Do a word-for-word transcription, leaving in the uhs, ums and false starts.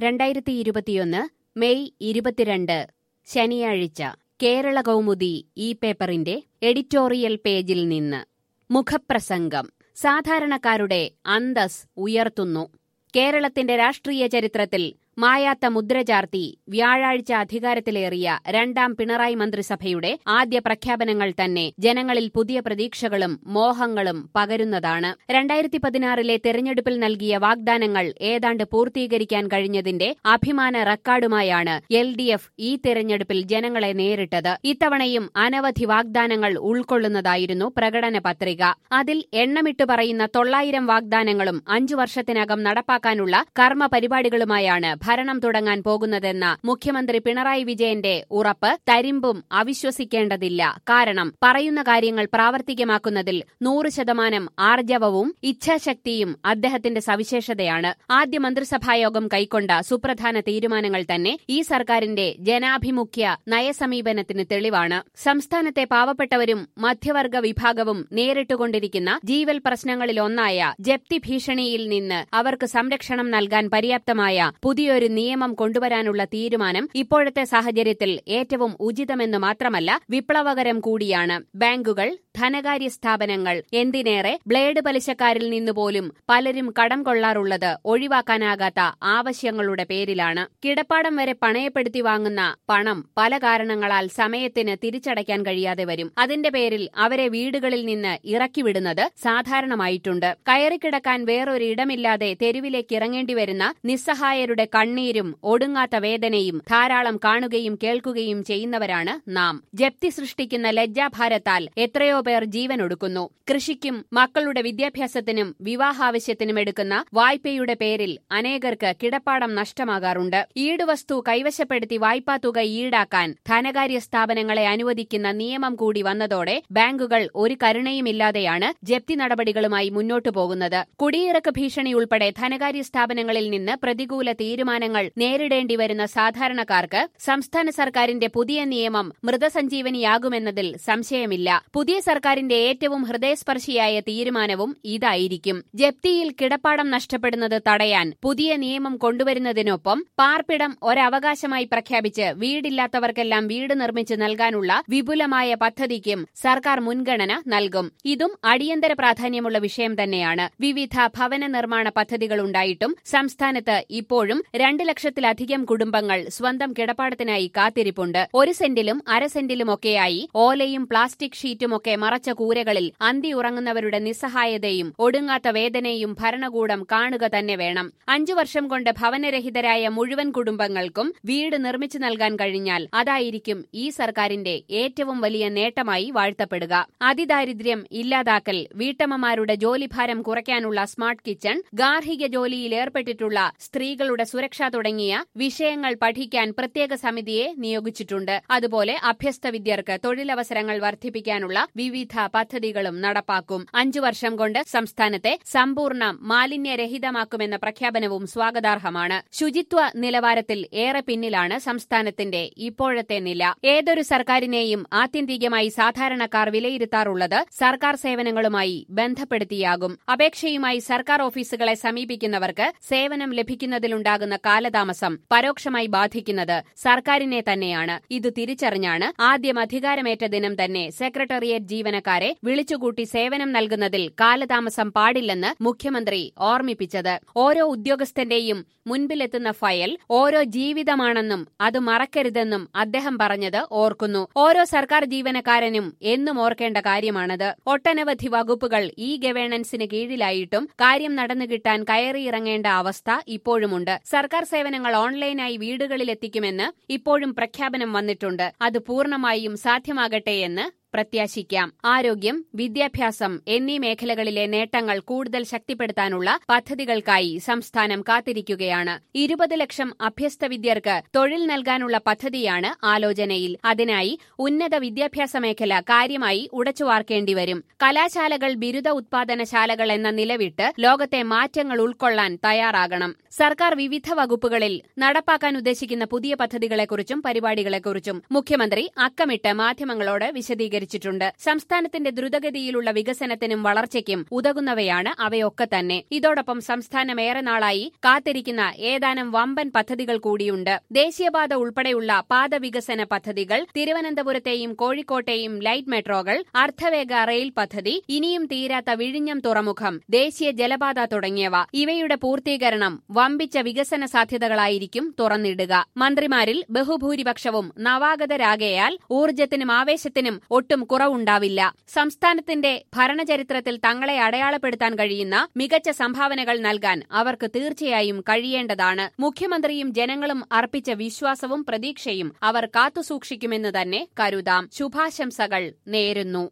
രണ്ടായിരത്തി ഇരുപത്തിയൊന്ന് മെയ് ഇരുപത്തിരണ്ട് ശനിയാഴ്ച കേരള കൗമുദി ഈ പേപ്പറിന്റെ എഡിറ്റോറിയൽ പേജിൽ നിന്ന് മുഖപ്രസംഗം. സാധാരണക്കാരുടെ അന്തസ് ഉയർത്തുന്നു. കേരളത്തിന്റെ രാഷ്ട്രീയ ചരിത്രത്തിൽ മായാത്ത മുദ്ര ചാർത്തി വ്യാഴാഴ്ച അധികാരത്തിലേറിയ രണ്ടാം പിണറായി മന്ത്രിസഭയുടെ ആദ്യ പ്രഖ്യാപനങ്ങൾ തന്നെ ജനങ്ങളിൽ പുതിയ പ്രതീക്ഷകളും മോഹങ്ങളും പകരുന്നതാണ്. രണ്ടായിരത്തി പതിനാറിലെ തെരഞ്ഞെടുപ്പിൽ നൽകിയ വാഗ്ദാനങ്ങൾ ഏതാണ്ട് പൂർത്തീകരിക്കാൻ കഴിഞ്ഞതിന്റെ അഭിമാന റെക്കോർഡുമായാണ് എൽ ഡി എഫ് ഈ തെരഞ്ഞെടുപ്പിൽ ജനങ്ങളെ നേരിട്ടത്. ഇത്തവണയും അനവധി വാഗ്ദാനങ്ങൾ ഉൾക്കൊള്ളുന്നതായിരുന്നു പ്രകടന പത്രിക. അതിൽ എണ്ണമിട്ട് പറയുന്ന തൊള്ളായിരം വാഗ്ദാനങ്ങളും അഞ്ചു വർഷത്തിനകം നടപ്പാക്കാനുള്ള കർമ്മ പരിപാടികളുമായാണ് ഭരണം തുടങ്ങാൻ പോകുന്നതെന്ന മുഖ്യമന്ത്രി പിണറായി വിജയന്റെ ഉറപ്പ് തരിമ്പും അവിശ്വസിക്കേണ്ടതില്ല. കാരണം പറയുന്ന കാര്യങ്ങൾ പ്രാവർത്തികമാക്കുന്നതിൽ നൂറ് ശതമാനം ആർജവവും ഇച്ഛാശക്തിയും അദ്ദേഹത്തിന്റെ സവിശേഷതയാണ്. ആദ്യ മന്ത്രിസഭായോഗം കൈക്കൊണ്ട സുപ്രധാന തീരുമാനങ്ങൾ തന്നെ ഈ സർക്കാരിന്റെ ജനാഭിമുഖ്യ നയസമീപനത്തിന് തെളിവാണ്. സംസ്ഥാനത്തെ പാവപ്പെട്ടവരും മധ്യവർഗ വിഭാഗവും നേരിട്ടുകൊണ്ടിരിക്കുന്ന ജീവൽ പ്രശ്നങ്ങളിലൊന്നായ ജപ്തി ഭീഷണിയിൽ നിന്ന് അവർക്ക് സംരക്ഷണം നൽകാൻ പര്യാപ്തമായ പുതിയ ഒരു നിയമം കൊണ്ടുവരാനുള്ള തീരുമാനം ഇപ്പോഴത്തെ സാഹചര്യത്തിൽ ഏറ്റവും ഉചിതമെന്ന് മാത്രമല്ല വിപ്ലവകരം കൂടിയാണ്. ബാങ്കുകൾ, ധനകാര്യ സ്ഥാപനങ്ങൾ, എന്തിനേറെ ബ്ലേഡ് പലിശക്കാരിൽ നിന്നുപോലും പലരും കടം കൊള്ളാറുള്ളത് ഒഴിവാക്കാനാകാത്ത ആവശ്യങ്ങളുടെ പേരിലാണ്. കിടപ്പാടം വരെ പണയപ്പെടുത്തി വാങ്ങുന്ന പണം പല കാരണങ്ങളാൽ സമയത്തിന് തിരിച്ചടയ്ക്കാൻ കഴിയാതെ വരും. അതിന്റെ പേരിൽ അവരെ വീടുകളിൽ നിന്ന് ഇറക്കിവിടുന്നത് സാധാരണമായിട്ടുണ്ട്. കയറിക്കിടക്കാൻ വേറൊരിടമില്ലാതെ തെരുവിലേക്ക് ഇറങ്ങേണ്ടി വരുന്ന നിസ്സഹായരുടെ കണ്ണീരും ഒടുങ്ങാത്ത വേദനയും ധാരാളം കാണുകയും കേൾക്കുകയും ചെയ്യുന്നവരാണ് നാം. ജപ്തി സൃഷ്ടിക്കുന്ന ലജ്ജാഭാരത്താൽ എത്രയോ പേർ ജീവനൊടുക്കുന്നു. കൃഷിക്കും മക്കളുടെ വിദ്യാഭ്യാസത്തിനും വിവാഹാവശ്യത്തിനും എടുക്കുന്ന വായ്പയുടെ പേരിൽ അനേകർക്ക് കിടപ്പാടം നഷ്ടമാകാറുണ്ട്. ഈടുവസ്തു കൈവശപ്പെടുത്തി വായ്പാ തുക ഈടാക്കാൻ ധനകാര്യ സ്ഥാപനങ്ങളെ അനുവദിക്കുന്ന നിയമം കൂടി വന്നതോടെ ബാങ്കുകൾ ഒരു കരുണയുമില്ലാതെയാണ് ജപ്തി നടപടികളുമായി മുന്നോട്ടു പോകുന്നത്. കുടിയിറക്ക് ഭീഷണി ഉൾപ്പെടെ ധനകാര്യ സ്ഥാപനങ്ങളിൽ നിന്ന് പ്രതികൂല തീരുമാനങ്ങൾ നേരിടേണ്ടി വരുന്ന സാധാരണക്കാർക്ക് സംസ്ഥാന സർക്കാരിന്റെ പുതിയ നിയമം മൃതസഞ്ജീവനിയാകുമെന്നതിൽ സംശയമില്ല. പുതിയ സർക്കാരിന്റെ ഏറ്റവും ഹൃദയസ്പർശിയായ തീരുമാനവും ഇതായിരിക്കും. ജപ്തിയിൽ കിടപ്പാടം നഷ്ടപ്പെടുന്നത് തടയാൻ പുതിയ നിയമം കൊണ്ടുവരുന്നതിനൊപ്പം പാർപ്പിടം ഒരവകാശമായി പ്രഖ്യാപിച്ച് വീടില്ലാത്തവർക്കെല്ലാം വീട് നിർമ്മിച്ച് നൽകാനുള്ള വിപുലമായ പദ്ധതിക്കും സർക്കാർ മുൻഗണന നൽകും. ഇതും അടിയന്തര പ്രാധാന്യമുള്ള വിഷയം തന്നെയാണ്. വിവിധ ഭവന നിർമ്മാണ പദ്ധതികളുണ്ടായിട്ടും സംസ്ഥാനത്ത് ഇപ്പോഴും രണ്ട് ലക്ഷത്തിലധികം കുടുംബങ്ങൾ സ്വന്തം കിടപ്പാടത്തിനായി കാത്തിരിപ്പുണ്ട്. ഒരു സെന്റിലും അര സെന്റിലുമൊക്കെയായി ഓലയും പ്ലാസ്റ്റിക് ഷീറ്റുമൊക്കെ മറച്ച കൂരകളിൽ അന്തി ഉറങ്ങുന്നവരുടെ നിസ്സഹായതയും ഒടുങ്ങാത്ത വേദനയും ഭരണകൂടം കാണുക തന്നെ വേണം. അഞ്ചു വർഷം കൊണ്ട് ഭവനരഹിതരായ മുഴുവൻ കുടുംബങ്ങൾക്കും വീട് നിർമ്മിച്ചു നൽകാൻ കഴിഞ്ഞാൽ അതായിരിക്കും ഈ സർക്കാരിന്റെ ഏറ്റവും വലിയ നേട്ടമായി വാഴ്ത്തപ്പെടുക. അതിദാരിദ്ര്യം ഇല്ലാതാക്കൽ, വീട്ടമ്മമാരുടെ ജോലിഭാരം കുറയ്ക്കാനുള്ള സ്മാർട്ട് കിച്ചൺ, ഗാർഹിക ജോലിയിൽ ഏർപ്പെട്ടിട്ടുള്ള സ്ത്രീകളുടെ സുരക്ഷ തുടങ്ങിയ വിഷയങ്ങൾ പഠിക്കാൻ പ്രത്യേക സമിതിയെ നിയോഗിച്ചിട്ടുണ്ട്. അതുപോലെ അഭ്യസ്ത വിദ്യർക്ക് തൊഴിലവസരങ്ങൾ വർദ്ധിപ്പിക്കാനുള്ള വിവിധ പദ്ധതികളും നടപ്പാക്കും. അഞ്ചു വർഷം കൊണ്ട് സംസ്ഥാനത്തെ സമ്പൂർണ്ണ മാലിന്യരഹിതമാക്കുമെന്ന പ്രഖ്യാപനവും സ്വാഗതാർഹമാണ്. ശുചിത്വ നിലവാരത്തിൽ ഏറെ പിന്നിലാണ് സംസ്ഥാനത്തിന്റെ ഇപ്പോഴത്തെ നില. ഏതൊരു സർക്കാരിനെയും ആത്യന്തികമായി സാധാരണക്കാർ വിലയിരുത്താറുള്ളത് സർക്കാർ സേവനങ്ങളുമായി ബന്ധപ്പെടുത്തിയാകും. അപേക്ഷയുമായി സർക്കാർ ഓഫീസുകളെ സമീപിക്കുന്നവർക്ക് സേവനം ലഭിക്കുന്നതിലുണ്ടാകുന്ന കാലതാമസം പരോക്ഷമായി ബാധിക്കുന്നത് സർക്കാരിനെ തന്നെയാണ്. ഇത് തിരിച്ചറിഞ്ഞാണ് ആദ്യം അധികാരമേറ്റ ദിനം തന്നെ സെക്രട്ടേറിയറ്റ് ജീവനക്കാരെ വിളിച്ചുകൂട്ടി സേവനം നൽകുന്നതിൽ കാലതാമസം പാടില്ലെന്ന് മുഖ്യമന്ത്രി ഓർമ്മിപ്പിച്ചത്. ഓരോ ഉദ്യോഗസ്ഥന്റെയും മുൻപിലെത്തുന്ന ഫയൽ ഓരോ ജീവിതമാണെന്നും അത് മറക്കരുതെന്നും അദ്ദേഹം പറഞ്ഞത് ഓർക്കുന്നു. ഓരോ സർക്കാർ ജീവനക്കാരനും എന്നും ഓർക്കേണ്ട കാര്യമാണത്. ഒട്ടനവധി വകുപ്പുകൾ ഇ ഗവേണൻസിന് കീഴിലായിട്ടും കാര്യം നടന്നുകിട്ടാൻ കയറിയിറങ്ങേണ്ട അവസ്ഥ ഇപ്പോഴുമുണ്ട്. സർക്കാർ സേവനങ്ങൾ ഓൺലൈനായി വീടുകളിലെത്തിക്കുമെന്ന് ഇപ്പോഴും പ്രഖ്യാപനം വന്നിട്ടുണ്ട്. അത് പൂർണ്ണമായും സാധ്യമാകട്ടെയെന്ന് പ്രത്യാശിക്കാം. ആരോഗ്യം, വിദ്യാഭ്യാസം എന്നീ മേഖലകളിലെ നേട്ടങ്ങൾ കൂടുതൽ ശക്തിപ്പെടുത്താനുള്ള പദ്ധതികൾക്കായി സംസ്ഥാനം കാത്തിരിക്കുകയാണ്. ഇരുപത് ലക്ഷം അഭ്യസ്ത വിദ്യർക്ക് തൊഴിൽ നൽകാനുള്ള പദ്ധതിയാണ് ആലോചനയിൽ. അതിനായി ഉന്നത വിദ്യാഭ്യാസ മേഖല കാര്യമായി ഉടച്ചുവാർക്കേണ്ടിവരും. കലാശാലകൾ, ബിരുദ ഉത്പാദനശാലകൾ എന്ന നിലവിട്ട് ലോകത്തെ മാറ്റങ്ങൾ ഉൾക്കൊള്ളാൻ തയ്യാറാകണം. സർക്കാർ വിവിധ വകുപ്പുകളിൽ നടപ്പാക്കാൻ ഉദ്ദേശിക്കുന്ന പുതിയ പദ്ധതികളെക്കുറിച്ചും പരിപാടികളെക്കുറിച്ചും മുഖ്യമന്ത്രി അക്കമിട്ട് മാധ്യമങ്ങളോട് വിശദീകരിച്ചു. വിശദീകരിച്ചിട്ടുണ്ട്. സംസ്ഥാനത്തിന്റെ ദ്രുതഗതിയിലുള്ള വികസനത്തിനും വളർച്ചയ്ക്കും ഉതകുന്നവയാണ് അവയൊക്കെ തന്നെ. ഇതോടൊപ്പം സംസ്ഥാനം ഏറെ നാളായി കാത്തിരിക്കുന്ന ഏതാനും വമ്പൻ പദ്ധതികൾ കൂടിയുണ്ട്. ദേശീയപാത ഉൾപ്പെടെയുള്ള പാതവികസന പദ്ധതികൾ, തിരുവനന്തപുരത്തെയും കോഴിക്കോട്ടെയും ലൈറ്റ് മെട്രോകൾ, അർദ്ധവേഗ റെയിൽ പദ്ധതി, ഇനിയും തീരാത്ത വിഴിഞ്ഞം തുറമുഖം, ദേശീയ ജലപാത തുടങ്ങിയവ. ഇവയുടെ പൂർത്തീകരണം വമ്പിച്ച വികസന സാധ്യതകളായിരിക്കും തുറന്നിടുക. മന്ത്രിമാരിൽ ബഹുഭൂരിപക്ഷവും നവാഗതരാകയാൽ ഊർജ്ജത്തിനും ആവേശത്തിനും ഒട്ടും കുറവുണ്ടാവില്ല. സംസ്ഥാനത്തിന്റെ ഭരണചരിത്രത്തിൽ തങ്ങളെ അടയാളപ്പെടുത്താൻ കഴിയുന്ന മികച്ച സംഭാവനകൾ നൽകാൻ അവർക്ക് തീർച്ചയായും കഴിയേണ്ടതാണ്. മുഖ്യമന്ത്രിയും ജനങ്ങളും അർപ്പിച്ച വിശ്വാസവും പ്രതീക്ഷയും അവർ കാത്തുസൂക്ഷിക്കുമെന്ന് തന്നെ കരുതാം. ശുഭാശംസകൾ നേരുന്നു.